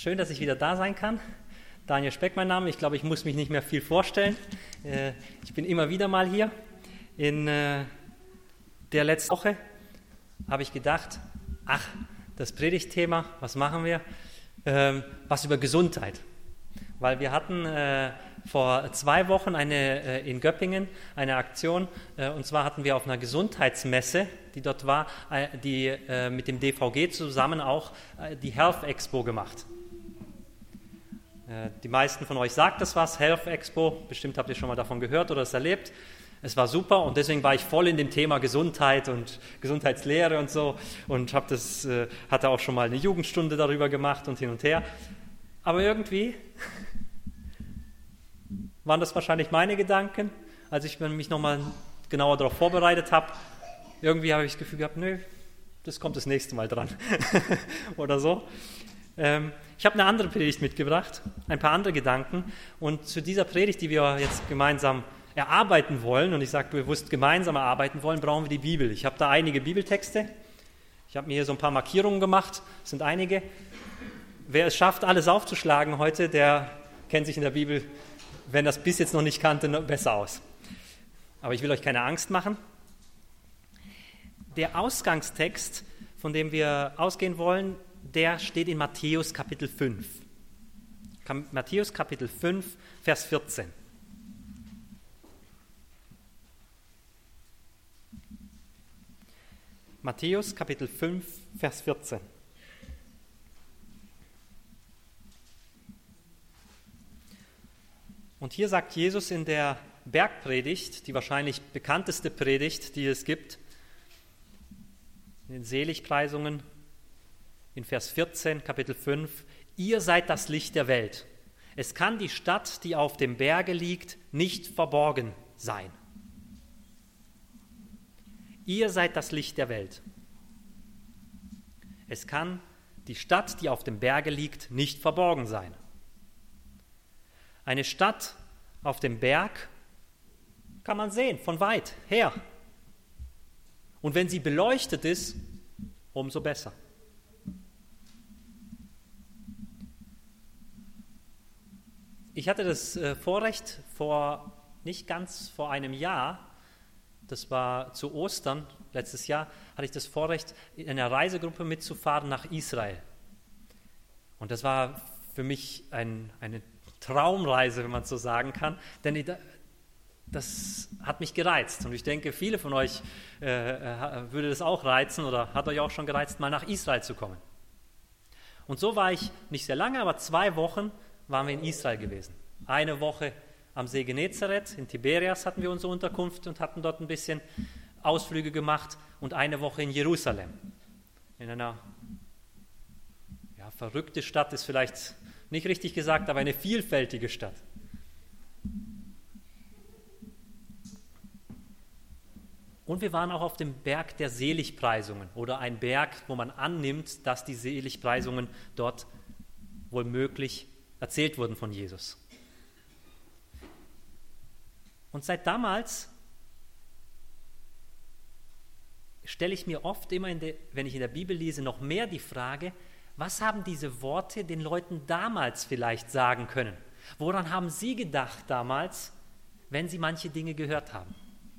Schön, dass ich wieder da sein kann. Daniel Speck mein Name. Ich glaube, ich muss mich nicht mehr viel vorstellen. Ich bin immer wieder mal hier. In der letzten Woche habe ich gedacht, das Predigtthema, was machen wir? Was über Gesundheit. Weil wir hatten vor 2 Wochen in Göppingen eine Aktion, und zwar hatten wir auf einer Gesundheitsmesse, die dort war, die mit dem DVG zusammen auch die Health Expo gemacht. Die meisten von euch sagt das was, Health Expo, bestimmt habt ihr schon mal davon gehört oder es erlebt. Es war super und deswegen war ich voll in dem Thema Gesundheit und Gesundheitslehre und so und hatte auch schon mal eine Jugendstunde darüber gemacht und hin und her. Aber irgendwie waren das wahrscheinlich meine Gedanken, als ich mich nochmal genauer darauf vorbereitet habe. Irgendwie habe ich das Gefühl gehabt, nö, das kommt das nächste Mal dran oder so. Ich habe eine andere Predigt mitgebracht, ein paar andere Gedanken und zu dieser Predigt, die wir jetzt gemeinsam erarbeiten wollen, und ich sage bewusst gemeinsam erarbeiten wollen, brauchen wir die Bibel. Ich habe da einige Bibeltexte, ich habe mir hier so ein paar Markierungen gemacht, es sind einige. Wer es schafft, alles aufzuschlagen heute, der kennt sich in der Bibel, wenn das bis jetzt noch nicht kannte, noch besser aus. Aber ich will euch keine Angst machen. Der Ausgangstext, von dem wir ausgehen wollen, der steht in Matthäus Kapitel 5. Matthäus Kapitel 5, Vers 14. Matthäus Kapitel 5, Vers 14. Und hier sagt Jesus in der Bergpredigt, die wahrscheinlich bekannteste Predigt, die es gibt, in den Seligpreisungen, in Vers 14, Kapitel 5, ihr seid das Licht der Welt. Es kann die Stadt, die auf dem Berge liegt, nicht verborgen sein. Ihr seid das Licht der Welt. Es kann die Stadt, die auf dem Berge liegt, nicht verborgen sein. Eine Stadt auf dem Berg kann man sehen, von weit her. Und wenn sie beleuchtet ist, umso besser. Ich hatte das Vorrecht nicht ganz vor einem Jahr, das war zu Ostern letztes Jahr, hatte ich das Vorrecht, in einer Reisegruppe mitzufahren nach Israel. Und das war für mich eine Traumreise, wenn man es so sagen kann, denn das hat mich gereizt. Und ich denke, viele von euch würde das auch reizen oder hat euch auch schon gereizt, mal nach Israel zu kommen. Und so war ich nicht sehr lange, aber 2 Wochen waren wir in Israel gewesen. 1 Woche am See Genezareth, in Tiberias hatten wir unsere Unterkunft und hatten dort ein bisschen Ausflüge gemacht und 1 Woche in Jerusalem. In einer verrückte Stadt ist vielleicht nicht richtig gesagt, aber eine vielfältige Stadt. Und wir waren auch auf dem Berg der Seligpreisungen oder ein Berg, wo man annimmt, dass die Seligpreisungen dort wohl möglich erzählt wurden von Jesus. Und seit damals stelle ich mir oft immer, wenn ich in der Bibel lese, noch mehr die Frage, was haben diese Worte den Leuten damals vielleicht sagen können? Woran haben sie gedacht damals, wenn sie manche Dinge gehört haben?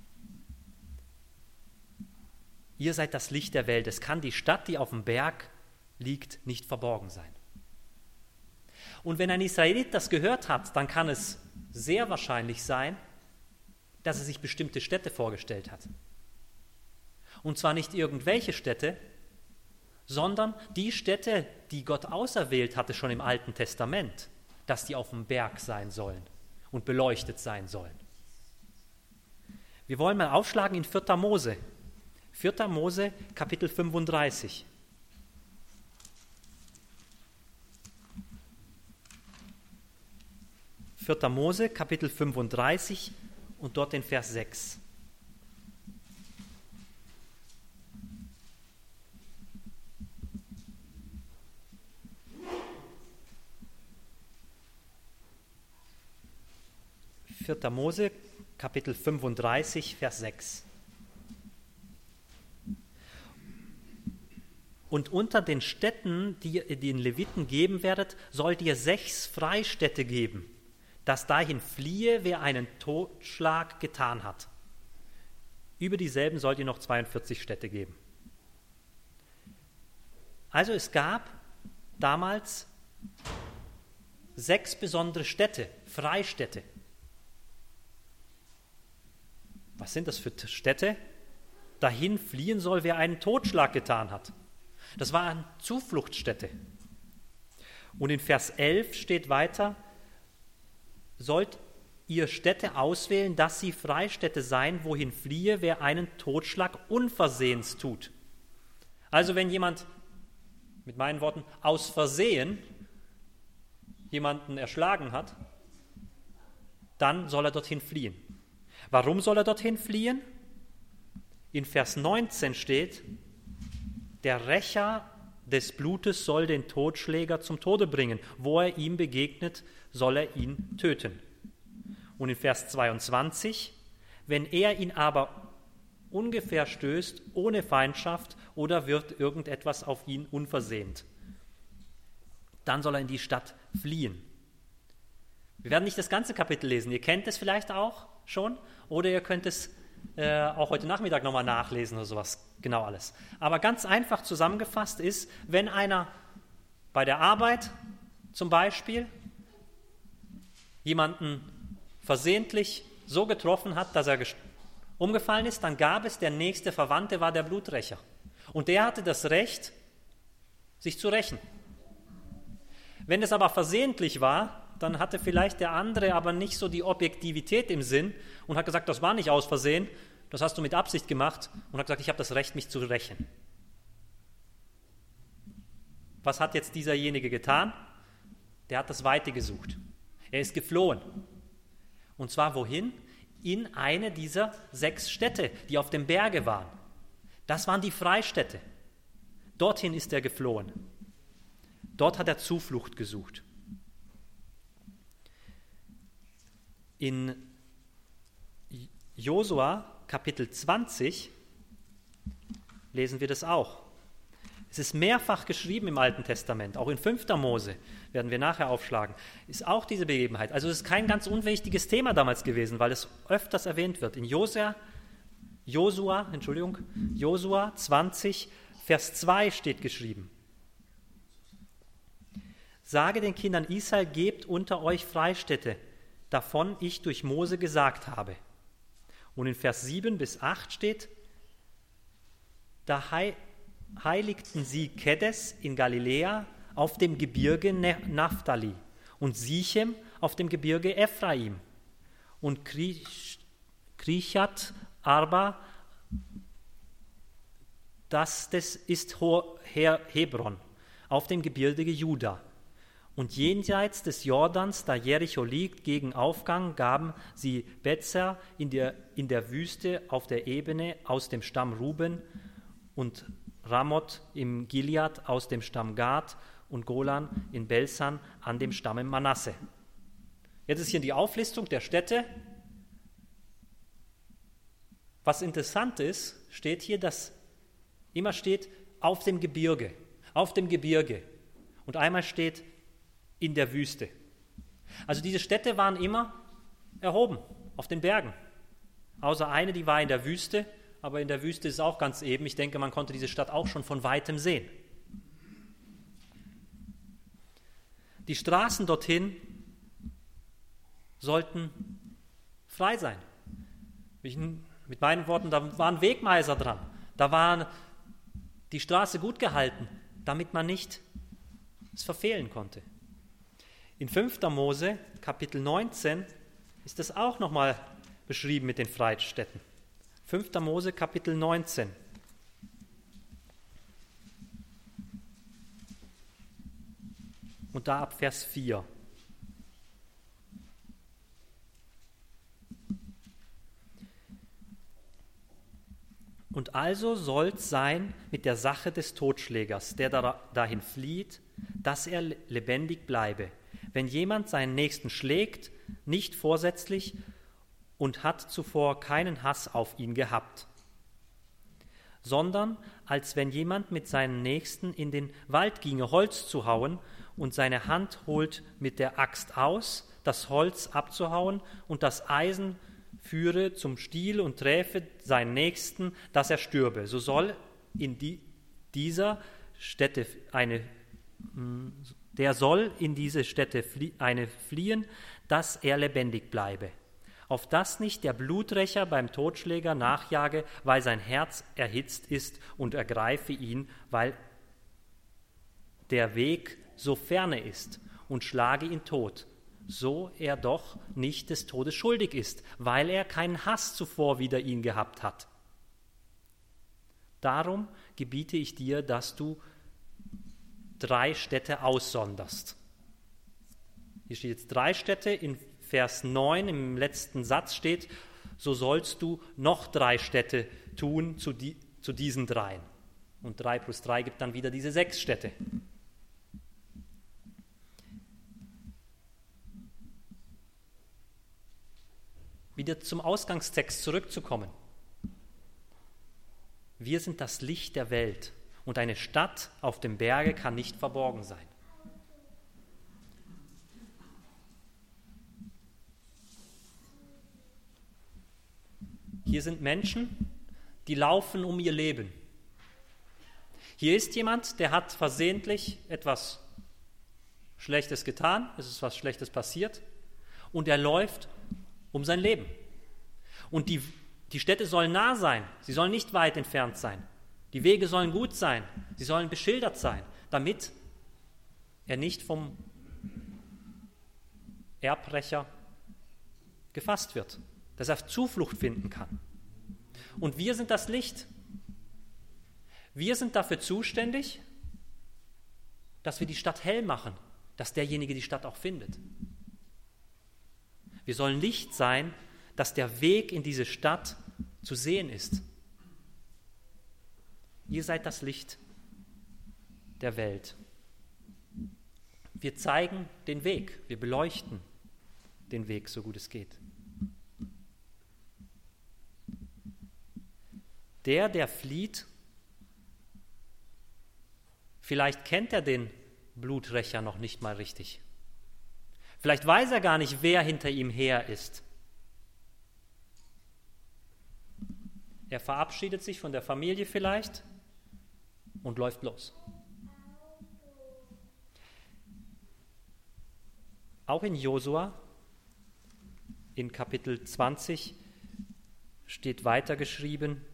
Ihr seid das Licht der Welt. Es kann die Stadt, die auf dem Berg liegt, nicht verborgen sein. Und wenn ein Israelit das gehört hat, dann kann es sehr wahrscheinlich sein, dass er sich bestimmte Städte vorgestellt hat. Und zwar nicht irgendwelche Städte, sondern die Städte, die Gott auserwählt hatte schon im Alten Testament, dass die auf dem Berg sein sollen und beleuchtet sein sollen. Wir wollen mal aufschlagen in 4. Mose. 4. Mose, Kapitel 35. 4. Mose, Kapitel 35 und dort den Vers 6. Vierter Mose, Kapitel 35, Vers 6. Und unter den Städten, die ihr den Leviten geben werdet, sollt ihr 6 Freistädte geben, dass dahin fliehe, wer einen Totschlag getan hat. Über dieselben sollt ihr noch 42 Städte geben. Also es gab damals 6 besondere Städte, Freistädte. Was sind das für Städte? Dahin fliehen soll, wer einen Totschlag getan hat. Das waren Zufluchtsstädte. Und in Vers 11 steht weiter, sollt ihr Städte auswählen, dass sie Freistädte seien, wohin fliehe, wer einen Totschlag unversehens tut. Also wenn jemand, mit meinen Worten, aus Versehen jemanden erschlagen hat, dann soll er dorthin fliehen. Warum soll er dorthin fliehen? In Vers 19 steht, der Rächer des Blutes soll den Totschläger zum Tode bringen. Wo er ihm begegnet, soll er ihn töten. Und in Vers 22, wenn er ihn aber ungefähr stößt, ohne Feindschaft oder wird irgendetwas auf ihn unversehnt, dann soll er in die Stadt fliehen. Wir werden nicht das ganze Kapitel lesen. Ihr kennt es vielleicht auch schon oder ihr könnt es auch heute Nachmittag nochmal nachlesen oder sowas, genau alles. Aber ganz einfach zusammengefasst ist, wenn einer bei der Arbeit zum Beispiel jemanden versehentlich so getroffen hat, dass er umgefallen ist, dann gab es, der nächste Verwandte war der Bluträcher. Und der hatte das Recht, sich zu rächen. Wenn es aber versehentlich war, dann hatte vielleicht der andere aber nicht so die Objektivität im Sinn und hat gesagt, das war nicht aus Versehen, das hast du mit Absicht gemacht und hat gesagt, ich habe das Recht, mich zu rächen. Was hat jetzt dieserjenige getan? Der hat das Weite gesucht. Er ist geflohen. Und zwar wohin? In eine dieser 6 Städte, die auf dem Berge waren. Das waren die Freistädte. Dorthin ist er geflohen. Dort hat er Zuflucht gesucht. In Josua Kapitel 20 lesen wir das auch. Es ist mehrfach geschrieben im Alten Testament, auch in 5. Mose, werden wir nachher aufschlagen, ist auch diese Begebenheit. Also es ist kein ganz unwichtiges Thema damals gewesen, weil es öfters erwähnt wird. In Josua 20, Vers 2 steht geschrieben. Sage den Kindern Israel, gebt unter euch Freistädte, davon ich durch Mose gesagt habe. Und in Vers 7 bis 8 steht, da heiligten sie Kedes in Galiläa auf dem Gebirge Naphtali und Sichem auf dem Gebirge Ephraim und Krichat Arba, das ist Hebron, auf dem Gebirge Juda. Und jenseits des Jordans, da Jericho liegt, gegen Aufgang gaben sie Bezer in der Wüste auf der Ebene aus dem Stamm Ruben und Ramoth im Gilead aus dem Stamm Gad und Golan in Belsan an dem Stamm Manasse. Jetzt ist hier die Auflistung der Städte. Was interessant ist, steht hier, dass immer steht auf dem Gebirge. Und einmal steht in der Wüste. Also diese Städte waren immer erhoben, auf den Bergen. Außer eine, die war in der Wüste, aber in der Wüste ist es auch ganz eben. Ich denke, man konnte diese Stadt auch schon von Weitem sehen. Die Straßen dorthin sollten frei sein. Mit meinen Worten, da waren Wegweiser dran. Da war die Straße gut gehalten, damit man nicht es verfehlen konnte. In 5. Mose, Kapitel 19, ist das auch nochmal beschrieben mit den Freistädten. 5. Mose, Kapitel 19. Und da ab Vers 4. Und also soll's sein mit der Sache des Totschlägers, der dahin flieht, dass er lebendig bleibe. Wenn jemand seinen Nächsten schlägt, nicht vorsätzlich und hat zuvor keinen Hass auf ihn gehabt, sondern als wenn jemand mit seinem Nächsten in den Wald ginge, Holz zu hauen, und seine Hand holt mit der Axt aus, das Holz abzuhauen, und das Eisen führe zum Stiel und träfe seinen Nächsten, dass er stürbe. So soll in dieser Stätte der soll in diese Stätte fliehen, dass er lebendig bleibe. Auf dass nicht der Bluträcher beim Totschläger nachjage, weil sein Herz erhitzt ist, und ergreife ihn, weil der Weg so ferne ist, und schlage ihn tot, so er doch nicht des Todes schuldig ist, weil er keinen Hass zuvor wider ihn gehabt hat. Darum gebiete ich dir, dass du 3 Städte aussonderst. Hier steht jetzt 3 Städte, in Vers 9 im letzten Satz steht, so sollst du noch 3 Städte tun zu diesen 3. Und 3 plus 3 gibt dann wieder diese 6 Städte. Wieder zum Ausgangstext zurückzukommen. Wir sind das Licht der Welt, und eine Stadt auf dem Berge kann nicht verborgen sein. Hier sind Menschen, die laufen um ihr Leben. Hier ist jemand, der hat versehentlich etwas Schlechtes getan, es ist was Schlechtes passiert, und er läuft um sein Leben. Und die Städte sollen nah sein, sie sollen nicht weit entfernt sein. Die Wege sollen gut sein, sie sollen beschildert sein, damit er nicht vom Erbrecher gefasst wird, dass er Zuflucht finden kann. Und wir sind das Licht. Wir sind dafür zuständig, dass wir die Stadt hell machen, dass derjenige die Stadt auch findet. Wir sollen Licht sein, dass der Weg in diese Stadt zu sehen ist. Ihr seid das Licht der Welt. Wir zeigen den Weg, wir beleuchten den Weg, so gut es geht. Der flieht, vielleicht kennt er den Bluträcher noch nicht mal richtig. Vielleicht weiß er gar nicht, wer hinter ihm her ist. Er verabschiedet sich von der Familie vielleicht und läuft los. Auch in Josua, in Kapitel 20, steht weiter geschrieben,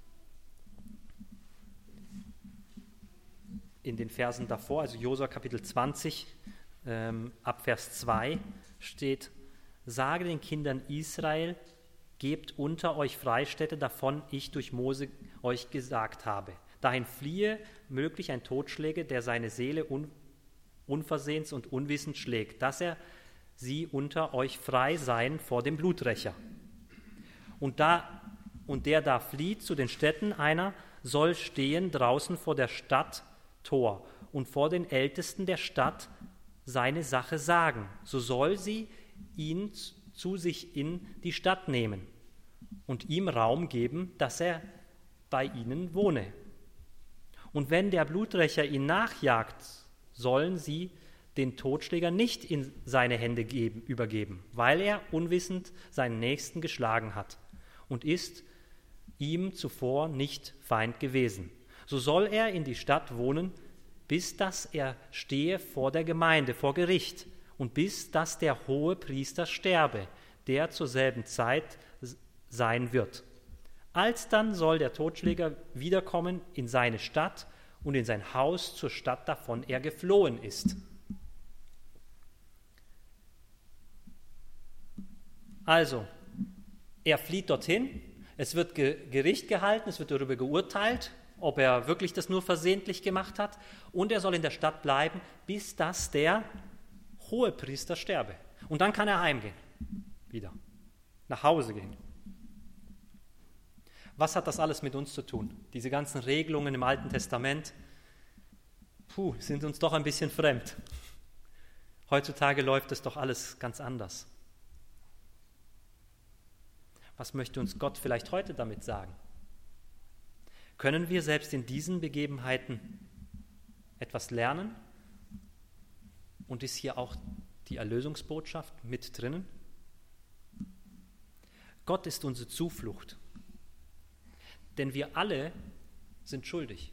in den Versen davor, also Josua Kapitel 20, ab Vers 2 steht, sage den Kindern Israel, gebt unter euch Freistädte, davon ich durch Mose euch gesagt habe. Dahin fliehe möglich ein Totschläger, der seine Seele unversehens und unwissend schlägt, dass er sie unter euch frei seien vor dem Bluträcher. Und der da flieht zu den Städten, einer soll stehen draußen vor der Stadt Tor und vor den Ältesten der Stadt seine Sache sagen. So soll sie ihn zu sich in die Stadt nehmen und ihm Raum geben, dass er bei ihnen wohne. Und wenn der Bluträcher ihn nachjagt, sollen sie den Totschläger nicht in seine Hände übergeben, weil er unwissend seinen Nächsten geschlagen hat und ist ihm zuvor nicht Feind gewesen. So soll er in die Stadt wohnen, bis dass er stehe vor der Gemeinde, vor Gericht, und bis dass der hohe Priester sterbe, der zur selben Zeit sein wird. Alsdann soll der Totschläger wiederkommen in seine Stadt und in sein Haus zur Stadt, davon er geflohen ist. Also, er flieht dorthin, es wird Gericht gehalten, es wird darüber geurteilt, ob er wirklich das nur versehentlich gemacht hat, und er soll in der Stadt bleiben, bis dass der Hohepriester sterbe. Und dann kann er heimgehen, wieder, nach Hause gehen. Was hat das alles mit uns zu tun? Diese ganzen Regelungen im Alten Testament, sind uns doch ein bisschen fremd. Heutzutage läuft es doch alles ganz anders. Was möchte uns Gott vielleicht heute damit sagen? Können wir selbst in diesen Begebenheiten etwas lernen? Und ist hier auch die Erlösungsbotschaft mit drinnen? Gott ist unsere Zuflucht, denn wir alle sind schuldig.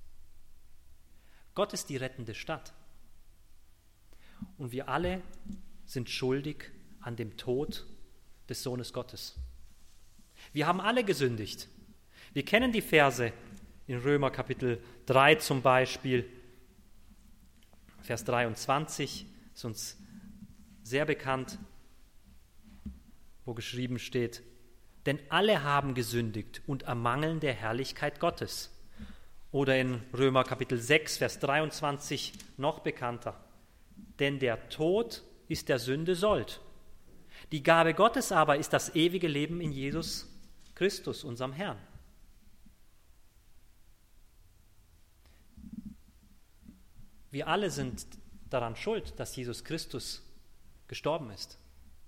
Gott ist die rettende Stadt und wir alle sind schuldig an dem Tod des Sohnes Gottes. Wir haben alle gesündigt. Wir kennen die Verse in Römer Kapitel 3 zum Beispiel, Vers 23 ist uns sehr bekannt, wo geschrieben steht, denn alle haben gesündigt und ermangeln der Herrlichkeit Gottes. Oder in Römer Kapitel 6, Vers 23 noch bekannter, denn der Tod ist der Sünde Sold. Die Gabe Gottes aber ist das ewige Leben in Jesus Christus, unserem Herrn. Wir alle sind daran schuld, dass Jesus Christus gestorben ist.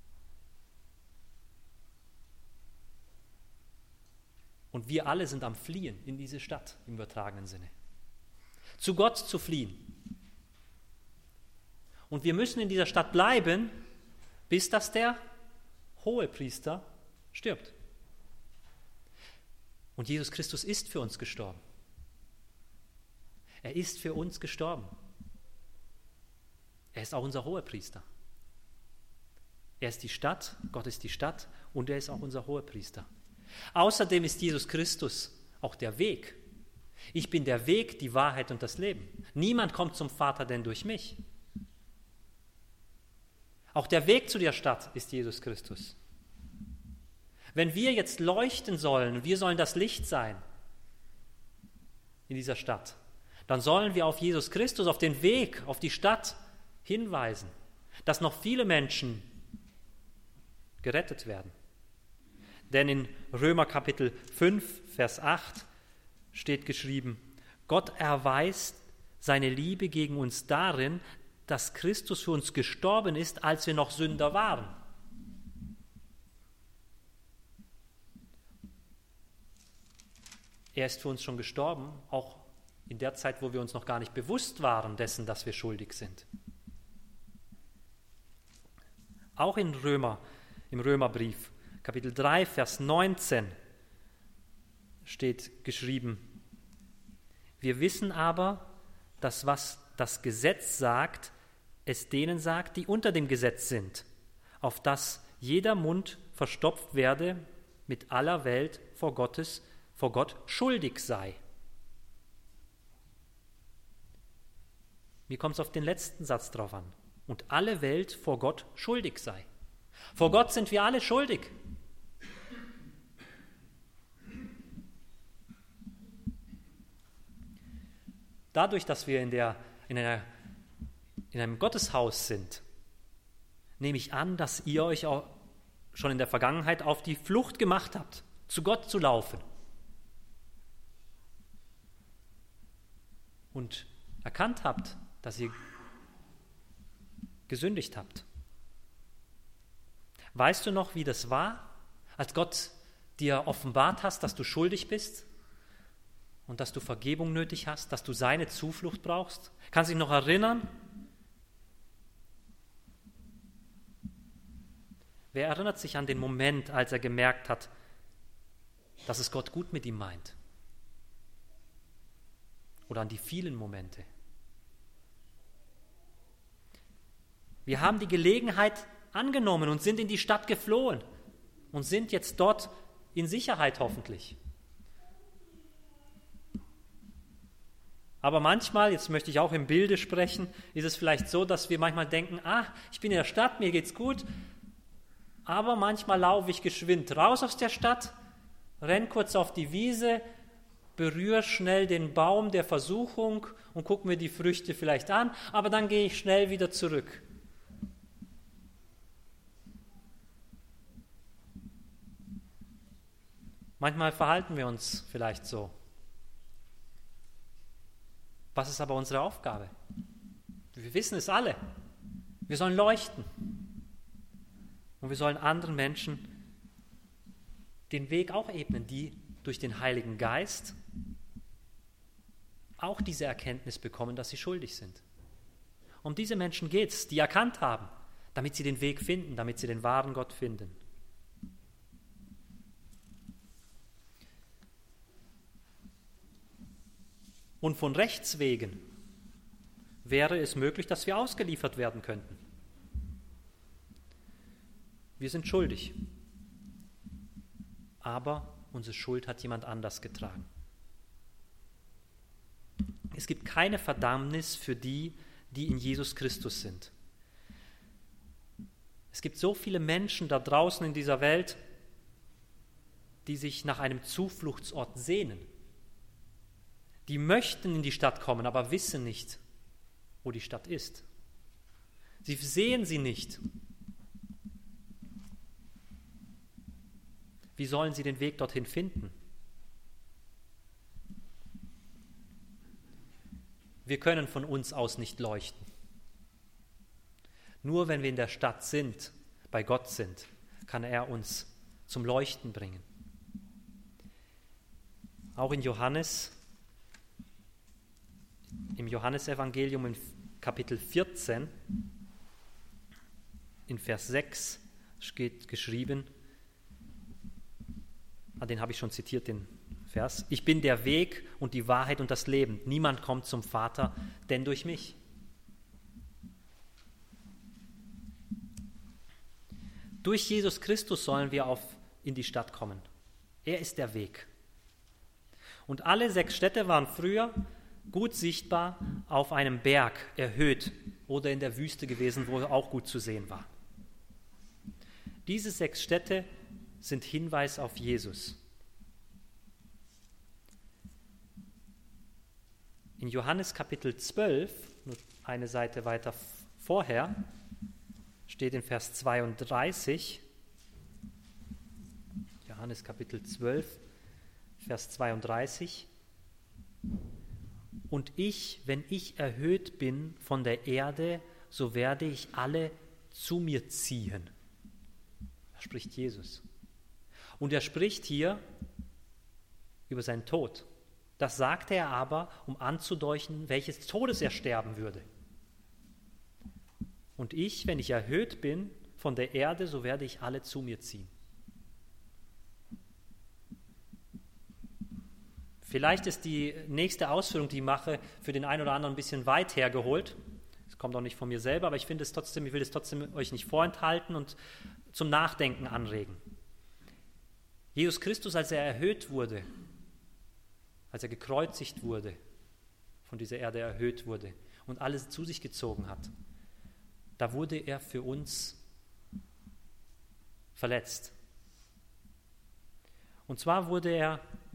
Und wir alle sind am Fliehen in diese Stadt im übertragenen Sinne. Zu Gott zu fliehen. Und wir müssen in dieser Stadt bleiben, bis dass der Hohepriester stirbt. Und Jesus Christus ist für uns gestorben. Er ist für uns gestorben. Er ist auch unser Hohepriester. Er ist die Stadt, Gott ist die Stadt und er ist auch unser Hohepriester. Außerdem ist Jesus Christus auch der Weg. Ich bin der Weg, die Wahrheit und das Leben. Niemand kommt zum Vater denn durch mich. Auch der Weg zu der Stadt ist Jesus Christus. Wenn wir jetzt leuchten sollen, wir sollen das Licht sein in dieser Stadt, dann sollen wir auf Jesus Christus, auf den Weg, auf die Stadt hinweisen, dass noch viele Menschen gerettet werden. Denn in Römer Kapitel 5, Vers 8 steht geschrieben, Gott erweist seine Liebe gegen uns darin, dass Christus für uns gestorben ist, als wir noch Sünder waren. Er ist für uns schon gestorben, auch in der Zeit, wo wir uns noch gar nicht bewusst waren dessen, dass wir schuldig sind. Auch im Römerbrief, Kapitel 3, Vers 19 steht geschrieben, wir wissen aber, dass was das Gesetz sagt, es denen sagt, die unter dem Gesetz sind, auf dass jeder Mund verstopft werde mit aller Welt vor Gott schuldig sei. Mir kommt es auf den letzten Satz drauf an. Und alle Welt vor Gott schuldig sei. Vor Gott sind wir alle schuldig. Dadurch, dass wir in einem Gotteshaus sind, nehme ich an, dass ihr euch auch schon in der Vergangenheit auf die Flucht gemacht habt, zu Gott zu laufen. Und erkannt habt, dass ihr gesündigt habt. Weißt du noch, wie das war, als Gott dir offenbart hast, dass du schuldig bist und dass du Vergebung nötig hast, dass du seine Zuflucht brauchst? Kannst du dich noch erinnern? Wer erinnert sich an den Moment, als er gemerkt hat, dass es Gott gut mit ihm meint? Oder an die vielen Momente? Wir haben die Gelegenheit angenommen und sind in die Stadt geflohen und sind jetzt dort in Sicherheit hoffentlich. Aber manchmal, jetzt möchte ich auch im Bilde sprechen, ist es vielleicht so, dass wir manchmal denken, ich bin in der Stadt, mir geht's gut, aber manchmal laufe ich geschwind raus aus der Stadt, renn kurz auf die Wiese, berühre schnell den Baum der Versuchung und gucke mir die Früchte vielleicht an, aber dann gehe ich schnell wieder zurück. Manchmal verhalten wir uns vielleicht so. Was ist aber unsere Aufgabe? Wir wissen es alle. Wir sollen leuchten. Und wir sollen anderen Menschen den Weg auch ebnen, die durch den Heiligen Geist auch diese Erkenntnis bekommen, dass sie schuldig sind. Um diese Menschen geht es, die erkannt haben, damit sie den Weg finden, damit sie den wahren Gott finden. Und von Rechts wegen wäre es möglich, dass wir ausgeliefert werden könnten. Wir sind schuldig, aber unsere Schuld hat jemand anders getragen. Es gibt keine Verdammnis für die, die in Jesus Christus sind. Es gibt so viele Menschen da draußen in dieser Welt, die sich nach einem Zufluchtsort sehnen. Die möchten in die Stadt kommen, aber wissen nicht, wo die Stadt ist. Sie sehen sie nicht. Wie sollen sie den Weg dorthin finden? Wir können von uns aus nicht leuchten. Nur wenn wir in der Stadt sind, bei Gott sind, kann er uns zum Leuchten bringen. Auch im Johannesevangelium in Kapitel 14, in Vers 6 steht geschrieben, den habe ich schon zitiert, den Vers: Ich bin der Weg und die Wahrheit und das Leben. Niemand kommt zum Vater, denn durch mich. Durch Jesus Christus sollen wir in die Stadt kommen. Er ist der Weg. Und alle 6 Städte waren früher gut sichtbar auf einem Berg erhöht oder in der Wüste gewesen, wo auch gut zu sehen war. Diese 6 Städte sind Hinweis auf Jesus. In Johannes Kapitel 12, nur eine Seite weiter vorher, steht in Vers 32, Johannes Kapitel 12, Vers 32, und ich, wenn ich erhöht bin von der Erde, so werde ich alle zu mir ziehen. Da spricht Jesus. Und er spricht hier über seinen Tod. Das sagte er aber, um anzudeuten, welches Todes er sterben würde. Und ich, wenn ich erhöht bin von der Erde, so werde ich alle zu mir ziehen. Vielleicht ist die nächste Ausführung, die ich mache, für den einen oder anderen ein bisschen weit hergeholt. Es kommt auch nicht von mir selber, aber ich will es trotzdem euch nicht vorenthalten und zum Nachdenken anregen. Jesus Christus, als er erhöht wurde, als er gekreuzigt wurde, von dieser Erde erhöht wurde und alles zu sich gezogen hat, da wurde er für uns verletzt. Und zwar wurde er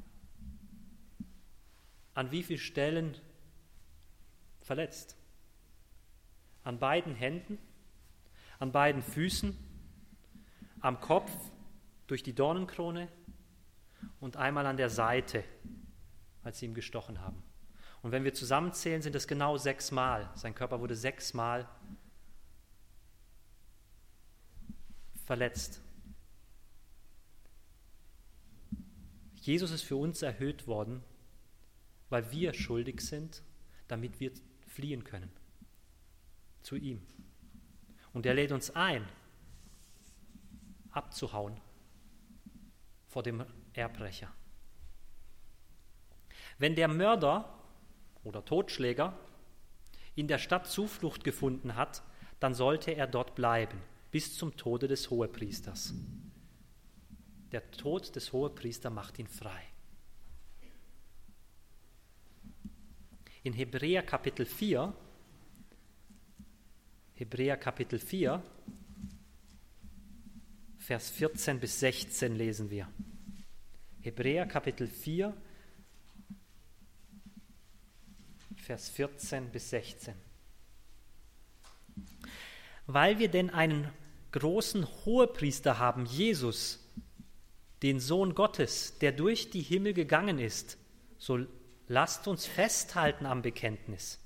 an wie vielen Stellen verletzt? An beiden Händen, an beiden Füßen, am Kopf durch die Dornenkrone und einmal an der Seite, als sie ihm gestochen haben. Und wenn wir zusammenzählen, sind es genau 6 Mal. Sein Körper wurde 6 Mal verletzt. Jesus ist für uns erhöht worden, weil wir schuldig sind, damit wir fliehen können zu ihm. Und er lädt uns ein, abzuhauen vor dem Erbrecher. Wenn der Mörder oder Totschläger in der Stadt Zuflucht gefunden hat, dann sollte er dort bleiben, bis zum Tode des Hohepriesters. Der Tod des Hohepriesters macht ihn frei. In Hebräer Kapitel 4, Vers 14 bis 16 lesen wir. Hebräer Kapitel 4, Vers 14 bis 16. Weil wir denn einen großen Hohepriester haben, Jesus, den Sohn Gottes, der durch die Himmel gegangen ist, so lasst uns festhalten am Bekenntnis.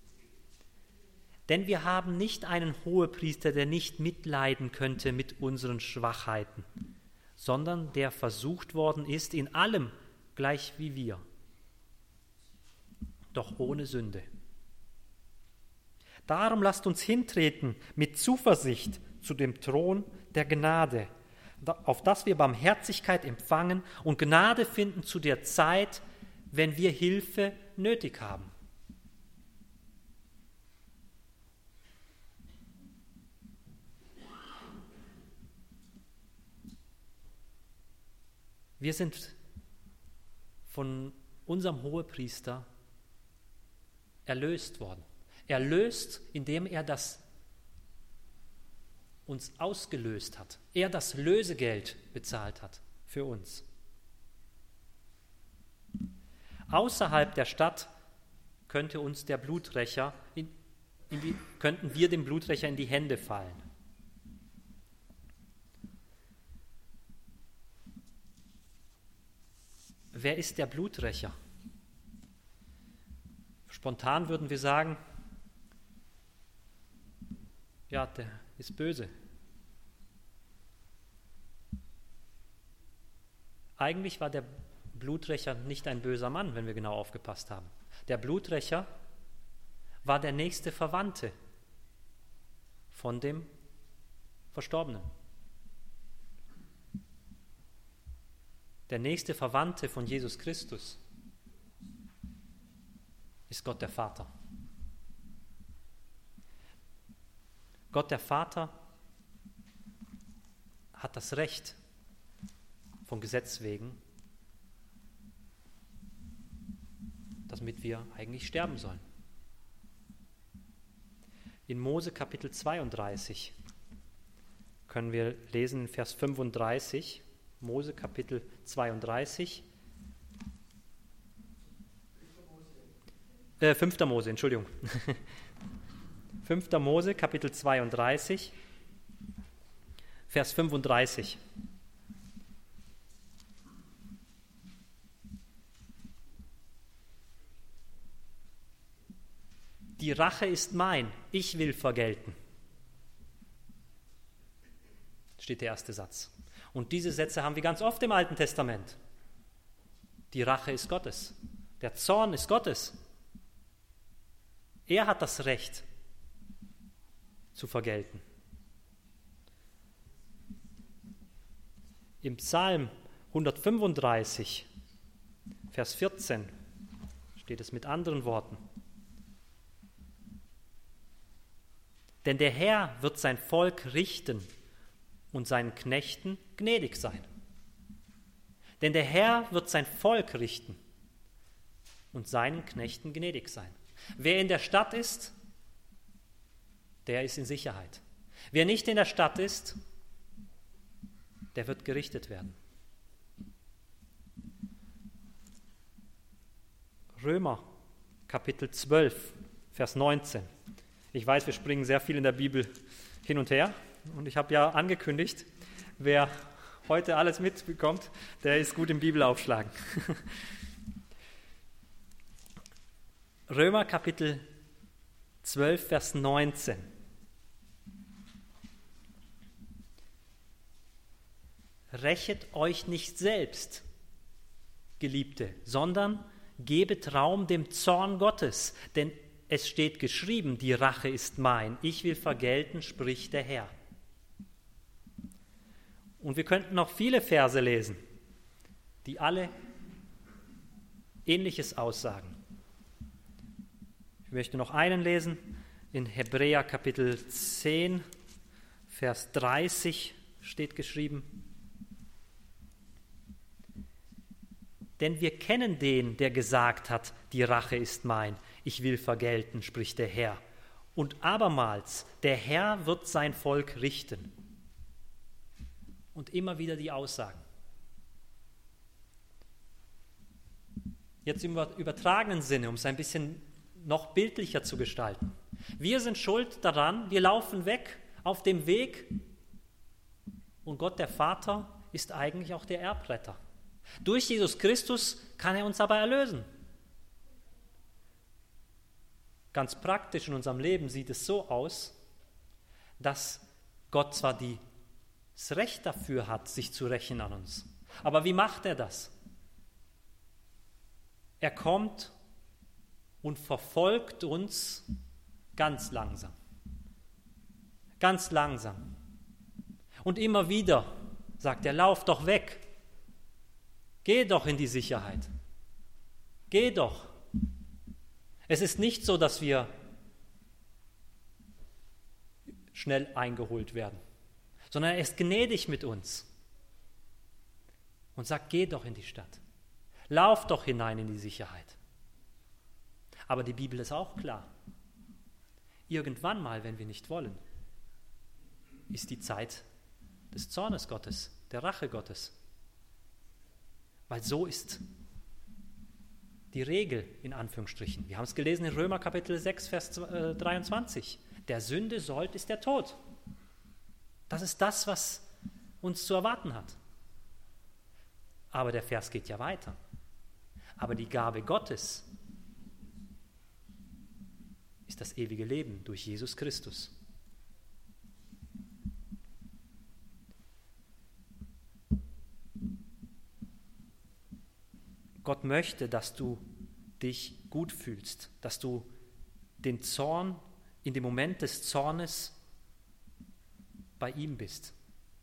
Denn wir haben nicht einen Hohepriester, der nicht mitleiden könnte mit unseren Schwachheiten, sondern der versucht worden ist in allem, gleich wie wir, doch ohne Sünde. Darum lasst uns hintreten mit Zuversicht zu dem Thron der Gnade, auf dass wir Barmherzigkeit empfangen und Gnade finden zu der Zeit, wenn wir Hilfe nötig haben. Wir sind von unserem Hohepriester erlöst worden. Erlöst, indem er das uns ausgelöst hat. Er das Lösegeld bezahlt hat für uns. Außerhalb der Stadt könnte uns der Bluträcher, könnten wir dem Bluträcher in die Hände fallen. Wer ist der Bluträcher? Spontan würden wir sagen, ja, der ist böse. Eigentlich war der Bluträcher nicht ein böser Mann, wenn wir genau aufgepasst haben. Der Bluträcher war der nächste Verwandte von dem Verstorbenen. Der nächste Verwandte von Jesus Christus ist Gott der Vater. Gott der Vater hat das Recht, von Gesetz wegen, damit wir eigentlich sterben sollen. In Mose Kapitel 32 können wir lesen, Vers 35, Mose Kapitel 32, 5. Mose, Entschuldigung. 5. Mose Kapitel 32, Vers 35. Die Rache ist mein, ich will vergelten. Steht der erste Satz. Und diese Sätze haben wir ganz oft im Alten Testament. Die Rache ist Gottes. Der Zorn ist Gottes. Er hat das Recht zu vergelten. Im Psalm 135, Vers 14 steht es mit anderen Worten. Denn der Herr wird sein Volk richten und seinen Knechten gnädig sein. Denn der Herr wird sein Volk richten und seinen Knechten gnädig sein. Wer in der Stadt ist, der ist in Sicherheit. Wer nicht in der Stadt ist, der wird gerichtet werden. Römer, Kapitel 12, Vers 19. Ich weiß, wir springen sehr viel in der Bibel hin und her. Und ich habe ja angekündigt, wer heute alles mitbekommt, der ist gut im Bibelaufschlagen. Römer Kapitel 12, Vers 19. Rächet euch nicht selbst, Geliebte, sondern gebet Raum dem Zorn Gottes, denn es steht geschrieben, die Rache ist mein, ich will vergelten, spricht der Herr. Und wir könnten noch viele Verse lesen, die alle Ähnliches aussagen. Ich möchte noch einen lesen, in Hebräer Kapitel 10, Vers 30 steht geschrieben. Denn wir kennen den, der gesagt hat, die Rache ist mein, ich will vergelten, spricht der Herr. Und abermals, der Herr wird sein Volk richten. Und immer wieder die Aussagen. Jetzt im übertragenen Sinne, um es ein bisschen noch bildlicher zu gestalten. Wir sind schuld daran, wir laufen weg auf dem Weg und Gott der Vater ist eigentlich auch der Erbretter. Durch Jesus Christus kann er uns aber erlösen. Ganz praktisch in unserem Leben sieht es so aus, dass Gott zwar das Recht dafür hat, sich zu rächen an uns. Aber wie macht er das? Er kommt und verfolgt uns ganz langsam. Ganz langsam. Und immer wieder sagt er, lauf doch weg. Geh doch in die Sicherheit. Geh doch. Es ist nicht so, dass wir schnell eingeholt werden, sondern er ist gnädig mit uns und sagt, geh doch in die Stadt. Lauf doch hinein in die Sicherheit. Aber die Bibel ist auch klar. Irgendwann mal, wenn wir nicht wollen, ist die Zeit des Zornes Gottes, der Rache Gottes. Weil so ist die Regel, in Anführungsstrichen. Wir haben es gelesen in Römer Kapitel 6, Vers 23. Der Sünde Sold ist der Tod. Das ist das, was uns zu erwarten hat. Aber der Vers geht ja weiter. Aber die Gabe Gottes ist das ewige Leben durch Jesus Christus. Gott möchte, dass du dich gut fühlst, dass du den Zorn, in dem Moment des Zornes bei ihm bist.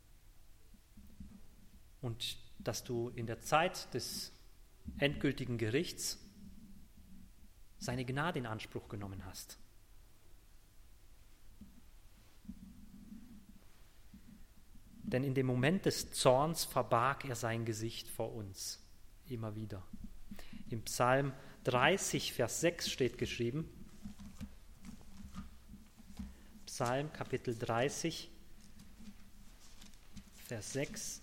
Und dass du in der Zeit des endgültigen Gerichts seine Gnade in Anspruch genommen hast. Denn in dem Moment des Zorns verbarg er sein Gesicht vor uns, immer wieder. Im Psalm 30, Vers 6 steht geschrieben, Psalm Kapitel 30, Vers 6.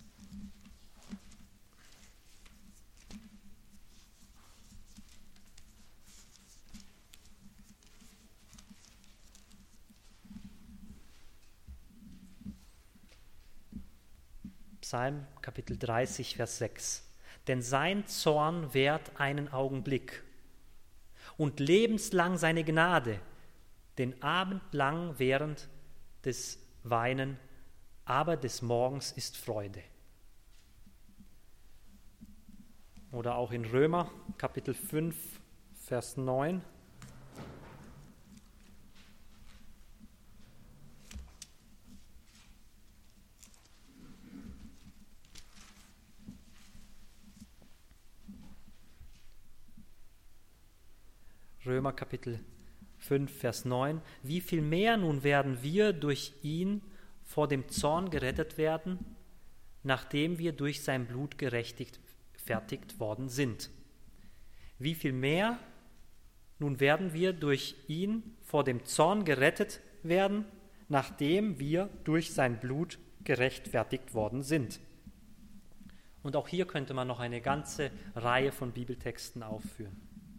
Psalm Kapitel 30, Vers 6. Denn sein Zorn währt einen Augenblick und lebenslang seine Gnade, den Abend lang während des Weinen, aber des Morgens ist Freude. Oder auch in Römer Kapitel 5, Vers 9. Römer Kapitel 5, Vers 9. Wie viel mehr nun werden wir durch ihn vor dem Zorn gerettet werden, nachdem wir durch sein Blut gerechtfertigt worden sind. Wie viel mehr nun werden wir durch ihn vor dem Zorn gerettet werden, nachdem wir durch sein Blut gerechtfertigt worden sind. Und auch hier könnte man noch eine ganze Reihe von Bibeltexten aufführen.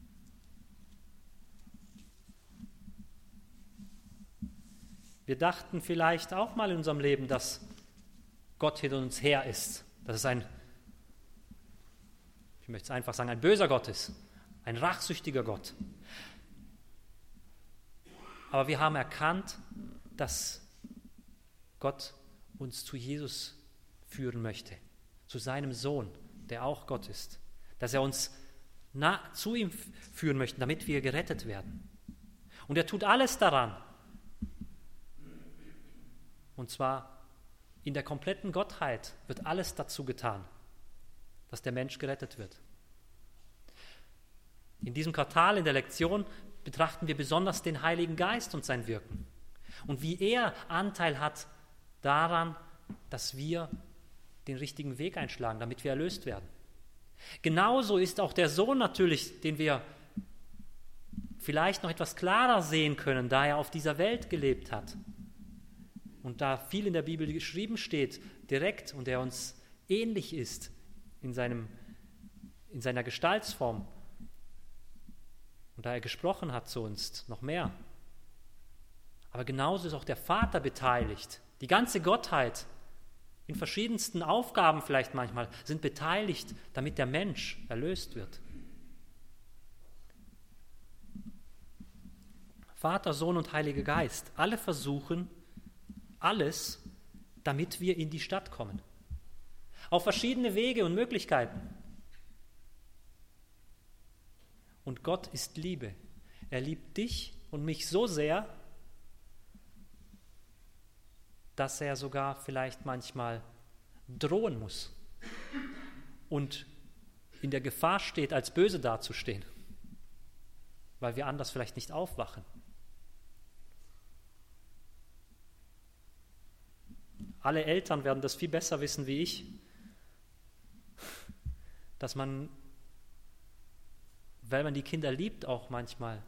Wir dachten vielleicht auch mal in unserem Leben, dass Gott hinter uns her ist. Dass es ich möchte es einfach sagen, ein böser Gott ist. Ein rachsüchtiger Gott. Aber wir haben erkannt, dass Gott uns zu Jesus führen möchte. Zu seinem Sohn, der auch Gott ist. Dass er uns zu ihm führen möchte, damit wir gerettet werden. Und er tut alles daran. Und zwar in der kompletten Gottheit wird alles dazu getan, dass der Mensch gerettet wird. In diesem Quartal, in der Lektion, betrachten wir besonders den Heiligen Geist und sein Wirken. Und wie er Anteil hat daran, dass wir den richtigen Weg einschlagen, damit wir erlöst werden. Genauso ist auch der Sohn natürlich, den wir vielleicht noch etwas klarer sehen können, da er auf dieser Welt gelebt hat. Und da viel in der Bibel geschrieben steht, direkt, und er uns ähnlich ist in seiner Gestaltsform. Und da er gesprochen hat zu uns, noch mehr. Aber genauso ist auch der Vater beteiligt. Die ganze Gottheit, in verschiedensten Aufgaben vielleicht manchmal, sind beteiligt, damit der Mensch erlöst wird. Vater, Sohn und Heiliger Geist, alle versuchen, alles, damit wir in die Stadt kommen. Auf verschiedene Wege und Möglichkeiten. Und Gott ist Liebe. Er liebt dich und mich so sehr, dass er sogar vielleicht manchmal drohen muss und in der Gefahr steht, als böse dazustehen, weil wir anders vielleicht nicht aufwachen. Alle Eltern werden das viel besser wissen wie ich, dass man, weil man die Kinder liebt, auch manchmal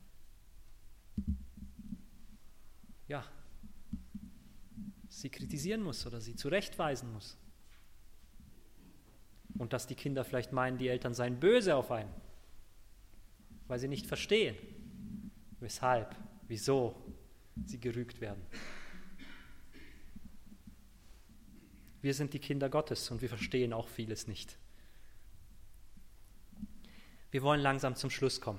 sie kritisieren muss oder sie zurechtweisen muss. Und dass die Kinder vielleicht meinen, die Eltern seien böse auf einen, weil sie nicht verstehen, weshalb, wieso sie gerügt werden. Wir sind die Kinder Gottes und wir verstehen auch vieles nicht. Wir wollen langsam zum Schluss kommen.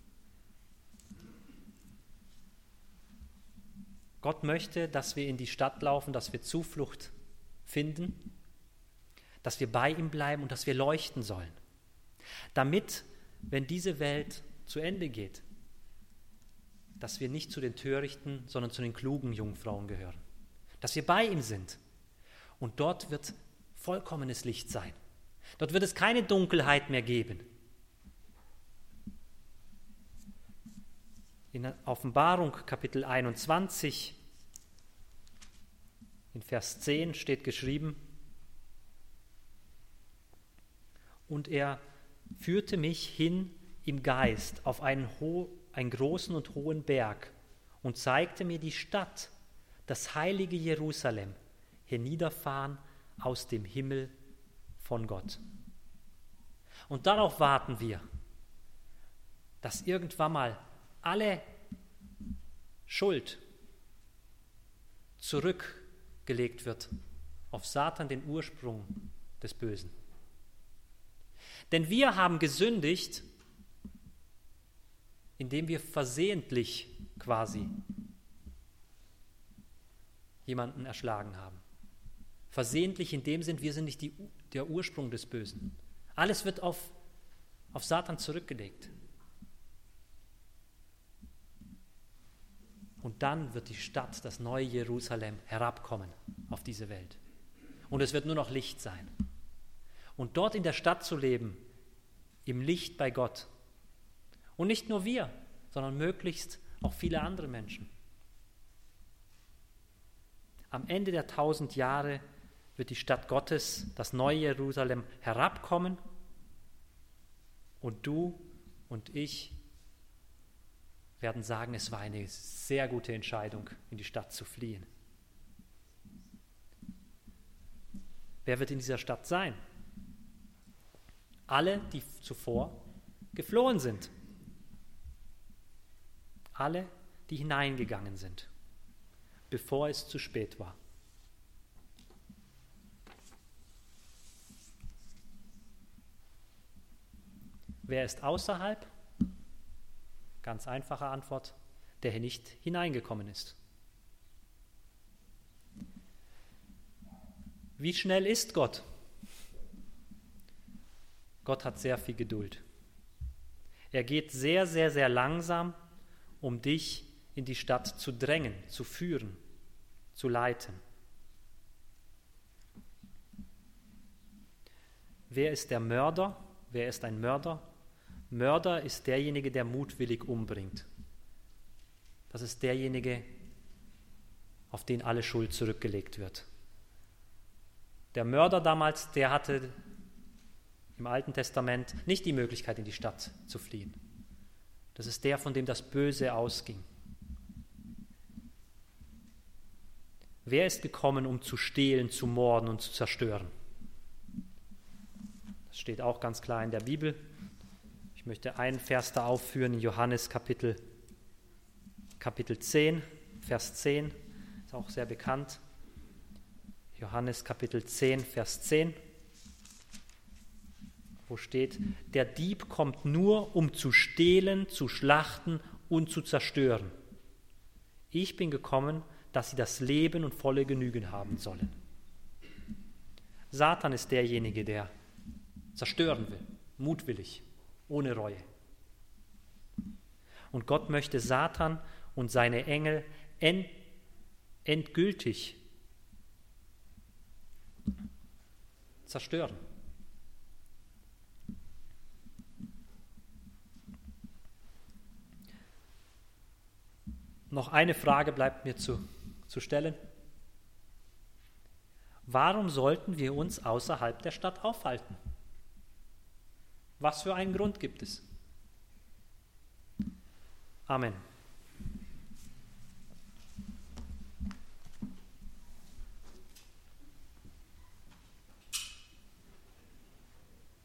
Gott möchte, dass wir in die Stadt laufen, dass wir Zuflucht finden, dass wir bei ihm bleiben und dass wir leuchten sollen. Damit, wenn diese Welt zu Ende geht, dass wir nicht zu den Törichten, sondern zu den klugen Jungfrauen gehören. Dass wir bei ihm sind. Und dort wird vollkommenes Licht sein. Dort wird es keine Dunkelheit mehr geben. In Offenbarung Kapitel 21, in Vers 10 steht geschrieben: Und er führte mich hin im Geist auf einen großen und hohen Berg und zeigte mir die Stadt, das heilige Jerusalem, herniederfahren aus dem Himmel von Gott. Und darauf warten wir, dass irgendwann mal alle Schuld zurückgelegt wird auf Satan, den Ursprung des Bösen. Denn wir haben gesündigt, indem wir versehentlich quasi jemanden erschlagen haben. Versehentlich in dem Sinn, wir sind nicht der Ursprung des Bösen. Alles wird auf Satan zurückgelegt. Und dann wird die Stadt, das neue Jerusalem, herabkommen auf diese Welt. Und es wird nur noch Licht sein. Und dort in der Stadt zu leben, im Licht bei Gott. Und nicht nur wir, sondern möglichst auch viele andere Menschen. Am Ende der 1000 Jahre wird die Stadt Gottes, das neue Jerusalem, herabkommen und du und ich werden sagen, es war eine sehr gute Entscheidung, in die Stadt zu fliehen. Wer wird in dieser Stadt sein? Alle, die zuvor geflohen sind. Alle, die hineingegangen sind, bevor es zu spät war. Wer ist außerhalb? Ganz einfache Antwort, der hier nicht hineingekommen ist. Wie schnell ist Gott? Gott hat sehr viel Geduld. Er geht sehr, sehr, sehr langsam, um dich in die Stadt zu drängen, zu führen, zu leiten. Wer ist der Mörder? Wer ist ein Mörder? Mörder ist derjenige, der mutwillig umbringt. Das ist derjenige, auf den alle Schuld zurückgelegt wird. Der Mörder damals, der hatte im Alten Testament nicht die Möglichkeit, in die Stadt zu fliehen. Das ist der, von dem das Böse ausging. Wer ist gekommen, um zu stehlen, zu morden und zu zerstören? Das steht auch ganz klar in der Bibel. Ich möchte einen Vers da aufführen, in Johannes Kapitel 10, Vers 10, ist auch sehr bekannt. Johannes Kapitel 10, Vers 10, wo steht: Der Dieb kommt nur, um zu stehlen, zu schlachten und zu zerstören. Ich bin gekommen, dass sie das Leben und volle Genüge haben sollen. Satan ist derjenige, der zerstören will, mutwillig, ohne Reue. Und Gott möchte Satan und seine Engel endgültig zerstören. Noch eine Frage bleibt mir zu stellen. Warum sollten wir uns außerhalb der Stadt aufhalten? Was für einen Grund gibt es? Amen.